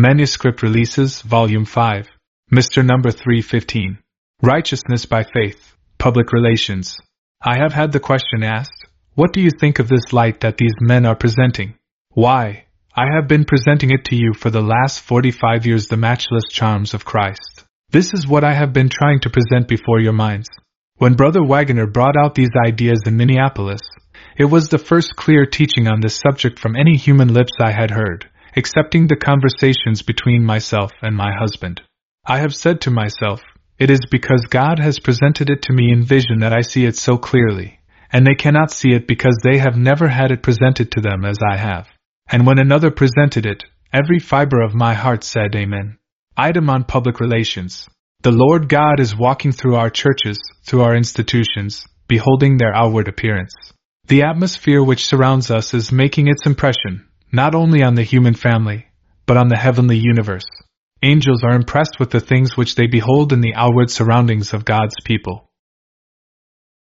Manuscript Releases, Volume 5. Mr. Number 315. Righteousness by Faith, Public Relations. I have had the question asked, what do you think of this light that these men are presenting? Why, I have been presenting it to you for the last 45 years, the matchless charms of Christ. This is what I have been trying to present before your minds. When Brother Waggoner brought out these ideas in Minneapolis, it was the first clear teaching on this subject from any human lips I had heard, excepting the conversations between myself and my husband. I have said to myself, it is because God has presented it to me in vision that I see it so clearly, and they cannot see it because they have never had it presented to them as I have. And when another presented it, every fiber of my heart said Amen. Item on Public Relations. The Lord God is walking through our churches, through our institutions, beholding their outward appearance. The atmosphere which surrounds us is making its impression, not only on the human family, but on the heavenly universe. Angels are impressed with the things which they behold in the outward surroundings of God's people.